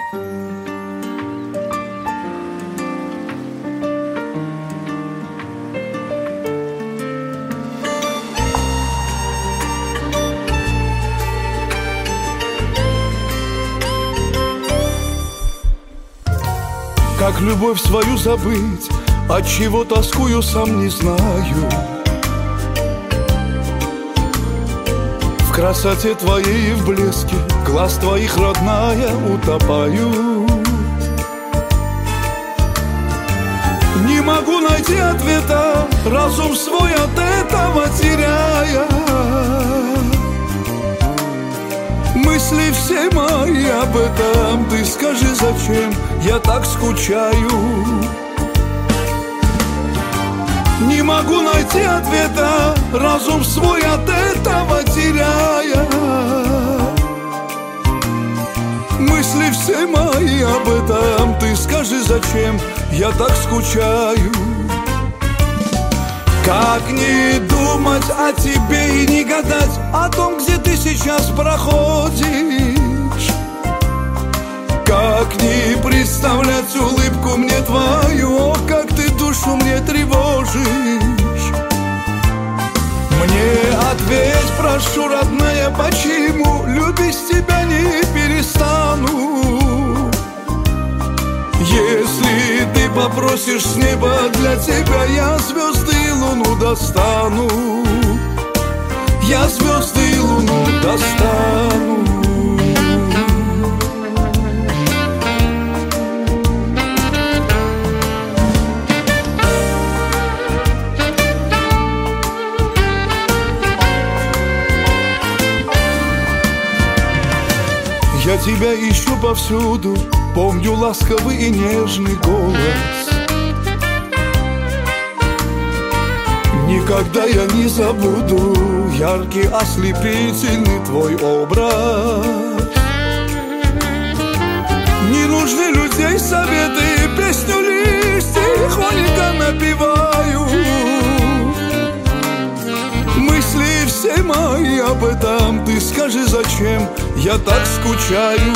Как любовь свою забыть, отчего тоскую, сам не знаю. В красоте твоей и в блеске глаз твоих, родная, утопаю. Не могу найти ответа, разум свой от этого теряя. Мысли все мои об этом, ты скажи, зачем я так скучаю. Не могу найти ответа, разум свой от этого теряя. Мысли все мои об этом, ты скажи, зачем я так скучаю. Как не думать о тебе и не гадать о том, где ты сейчас проходишь? Как не представлять улыбку мне твою, ох, как ты душу мне тревожишь. Мне ответь, прошу, родная, почему любить тебя не перестану? Если ты попросишь с неба, для тебя я звезды и луну достану. Я звезды и луну достану. Я тебя ищу повсюду, помню ласковый и нежный голос. Никогда я не забуду яркий, ослепительный твой образ. Не нужны людей советы, песню лишь тихонько напеваю. Мысли все мои об этом, ты скажи, зачем я так скучаю.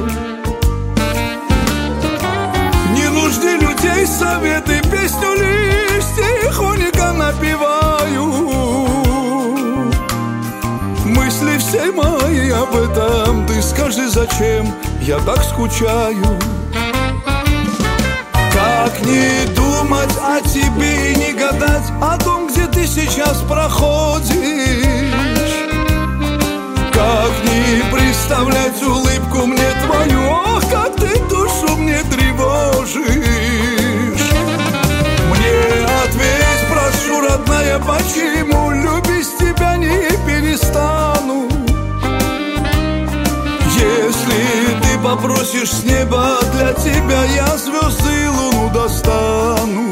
Не нужны людей советы, песню лишь тихонько напеваю. Мысли все мои об этом, ты скажи, зачем я так скучаю. Как не думать о тебе и не гадать о том, где ты сейчас проходишь? Как не представлять улыбку мне твою, ох, как ты душу мне тревожишь. Мне ответь, прошу, родная, почему любить тебя не перестану? Если ты попросишь с неба, для тебя я звезды и луну достану.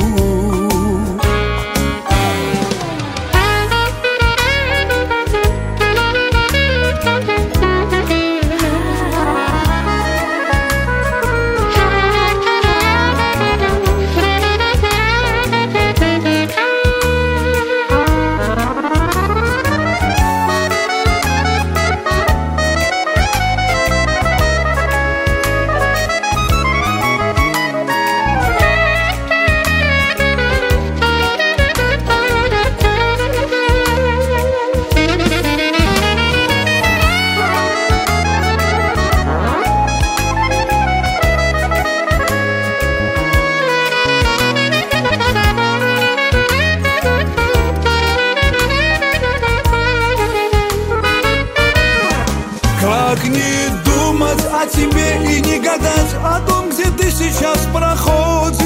Как не думать о тебе и не гадать о том, где ты сейчас проходишь?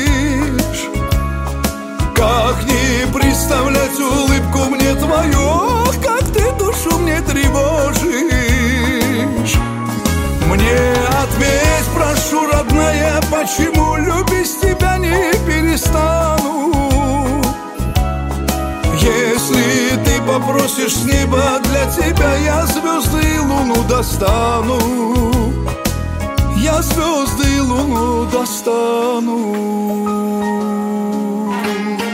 Как не представлять улыбку мне твою, ох, как ты душу мне тревожишь. Мне ответь, прошу, родная, почему любить тебя не перестану? Если ты попросишь с неба, для тебя я звезды и луну достану. Я звезды и луну достану.